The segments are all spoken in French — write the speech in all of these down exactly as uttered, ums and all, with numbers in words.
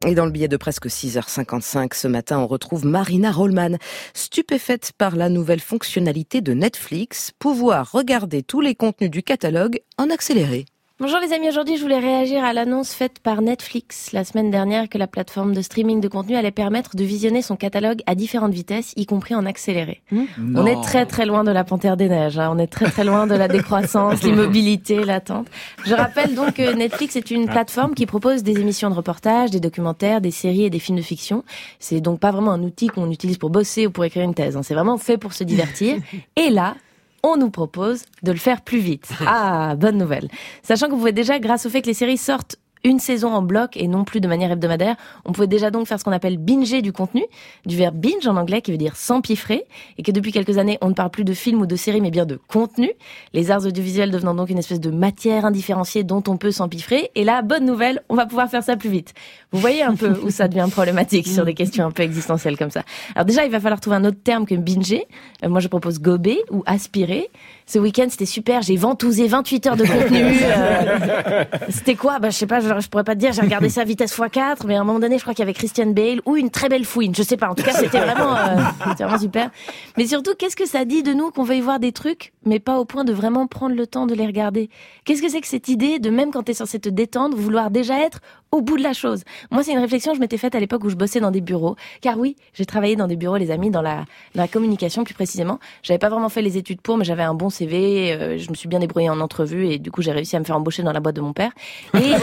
Et dans le billet de presque six heures cinquante-cinq ce matin, on retrouve Marina Rollman, stupéfaite par la nouvelle fonctionnalité de Netflix, pouvoir regarder tous les contenus du catalogue en accéléré. Bonjour les amis, aujourd'hui je voulais réagir à l'annonce faite par Netflix la semaine dernière que la plateforme de streaming de contenu allait permettre de visionner son catalogue à différentes vitesses, y compris en accéléré. Mmh. On est très très loin de la Panthère des Neiges, hein. On est très très loin de la décroissance, l'immobilité, l'attente. Je rappelle donc que Netflix est une plateforme qui propose des émissions de reportage, des documentaires, des séries et des films de fiction. C'est donc pas vraiment un outil qu'on utilise pour bosser ou pour écrire une thèse, hein. C'est vraiment fait pour se divertir. Et là, on nous propose de le faire plus vite. Ah, bonne nouvelle. Sachant que vous pouvez déjà, grâce au fait que les séries sortent une saison en bloc et non plus de manière hebdomadaire, on pouvait déjà donc faire ce qu'on appelle binger du contenu, du verbe binge en anglais qui veut dire s'empiffrer, et que depuis quelques années, on ne parle plus de films ou de séries mais bien de contenu, les arts audiovisuels devenant donc une espèce de matière indifférenciée dont on peut s'empiffrer. Et là, bonne nouvelle, on va pouvoir faire ça plus vite. Vous voyez un peu où ça devient problématique sur des questions un peu existentielles comme ça. Alors déjà, il va falloir trouver un autre terme que binger. Euh, moi, je propose gober ou aspirer. Ce week-end, c'était super, j'ai ventousé vingt-huit heures de contenu. Euh, c'était quoi? Bah, je sais pas, je, je pourrais pas te dire, j'ai regardé ça à vitesse fois quatre, mais à un moment donné, je crois qu'il y avait Christian Bale ou une très belle fouine, je sais pas. En tout cas, c'était vraiment, euh, c'était vraiment super. Mais surtout, qu'est-ce que ça dit de nous qu'on veuille voir des trucs, mais pas au point de vraiment prendre le temps de les regarder? Qu'est-ce que c'est que cette idée de, même quand t'es censé te détendre, vouloir déjà être au bout de la chose? Moi, c'est une réflexion que je m'étais faite à l'époque où je bossais dans des bureaux. Car oui, j'ai travaillé dans des bureaux, les amis, dans la, dans la communication plus précisément. J'avais pas vraiment fait les études pour, mais j'avais un bon C V, euh, je me suis bien débrouillée en entrevue et du coup, j'ai réussi à me faire embaucher dans la boîte de mon père. Et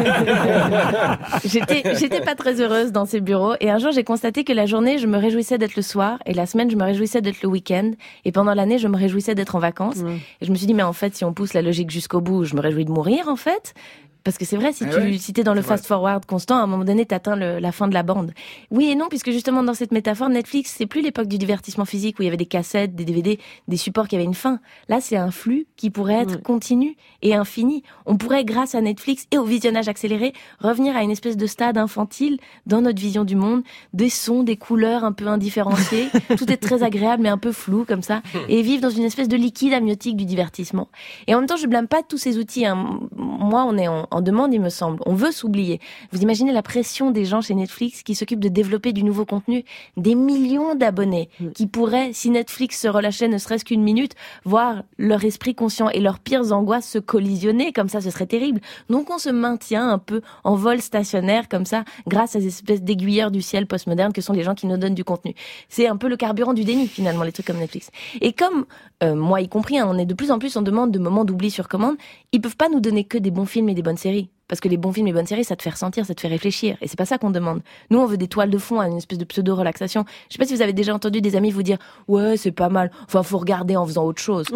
j'étais, j'étais pas très heureuse dans ces bureaux. Et un jour, j'ai constaté que la journée, je me réjouissais d'être le soir et la semaine, je me réjouissais d'être le week-end. Et pendant l'année, je me réjouissais d'être en vacances. Mmh. Et je me suis dit, mais en fait, si on pousse la logique jusqu'au bout, je me réjouis de mourir, en fait. Parce que c'est vrai, si tu ouais. si t'es dans le fast-forward constant, à un moment donné, t'atteins le, la fin de la bande. Oui et non, puisque justement, dans cette métaphore, Netflix, c'est plus l'époque du divertissement physique où il y avait des cassettes, des D V D, des supports qui avaient une fin. Là, c'est un flux qui pourrait être ouais. continu et infini. On pourrait, grâce à Netflix et au visionnage accéléré, revenir à une espèce de stade infantile dans notre vision du monde, des sons, des couleurs un peu indifférenciées. Tout est très agréable, mais un peu flou, comme ça. Et vivre dans une espèce de liquide amniotique du divertissement. Et en même temps, je blâme pas tous ces outils, hein. Moi, on est en en demande, il me semble. On veut s'oublier. Vous imaginez la pression des gens chez Netflix qui s'occupent de développer du nouveau contenu, des millions d'abonnés qui pourraient, si Netflix se relâchait ne serait-ce qu'une minute, voir leur esprit conscient et leurs pires angoisses se collisionner, comme ça, ce serait terrible. Donc on se maintient un peu en vol stationnaire, comme ça, grâce à ces espèces d'aiguilleurs du ciel postmoderne que sont les gens qui nous donnent du contenu. C'est un peu le carburant du déni, finalement, les trucs comme Netflix. Et comme, euh, moi y compris, hein, on est de plus en plus en demande de moments d'oubli sur commande, ils peuvent pas nous donner que des bons films et des bonnes séries. Parce que les bons films et bonnes séries, ça te fait ressentir, ça te fait réfléchir. Et c'est pas ça qu'on demande. Nous, on veut des toiles de fond, une espèce de pseudo-relaxation. Je sais pas si vous avez déjà entendu des amis vous dire « Ouais, c'est pas mal. Enfin, faut regarder en faisant autre chose, quoi. »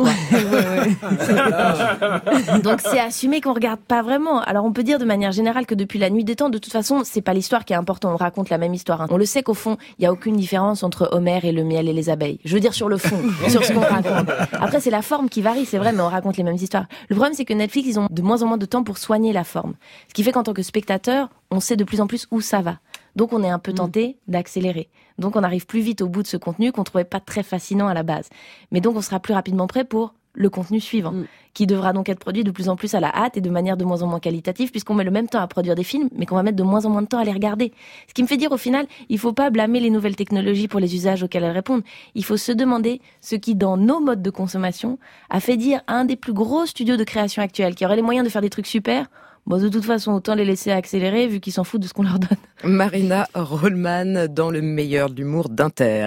Donc, c'est assumer qu'on regarde pas vraiment. Alors, on peut dire de manière générale que depuis la nuit des temps, de toute façon, c'est pas l'histoire qui est importante. On raconte la même histoire. Hein. On le sait qu'au fond, il y a aucune différence entre Homère et le miel et les abeilles. Je veux dire sur le fond, sur ce qu'on raconte. Après, c'est la forme qui varie, c'est vrai, mais on raconte les mêmes histoires. Le problème, c'est que Netflix, ils ont de moins en moins de temps pour soigner la forme. Ce qui fait qu'en tant que spectateur, on sait de plus en plus où ça va. Donc on est un peu tenté d'accélérer. Donc on arrive plus vite au bout de ce contenu qu'on trouvait pas très fascinant à la base. Mais donc on sera plus rapidement prêt pour le contenu suivant, mm. qui devra donc être produit de plus en plus à la hâte et de manière de moins en moins qualitative, puisqu'on met le même temps à produire des films, mais qu'on va mettre de moins en moins de temps à les regarder. Ce qui me fait dire au final, il faut pas blâmer les nouvelles technologies pour les usages auxquels elles répondent. Il faut se demander ce qui, dans nos modes de consommation, a fait dire à un des plus gros studios de création actuels, qui aurait les moyens de faire des trucs super, bon, de toute façon, autant les laisser accélérer vu qu'ils s'en foutent de ce qu'on leur donne. Marina Rollman dans le meilleur de l'humour d'Inter.